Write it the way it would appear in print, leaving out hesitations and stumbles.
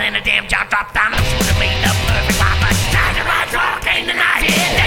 in a damn job, drop down, looks to be the perfect wife. But time to ride, rock in the night.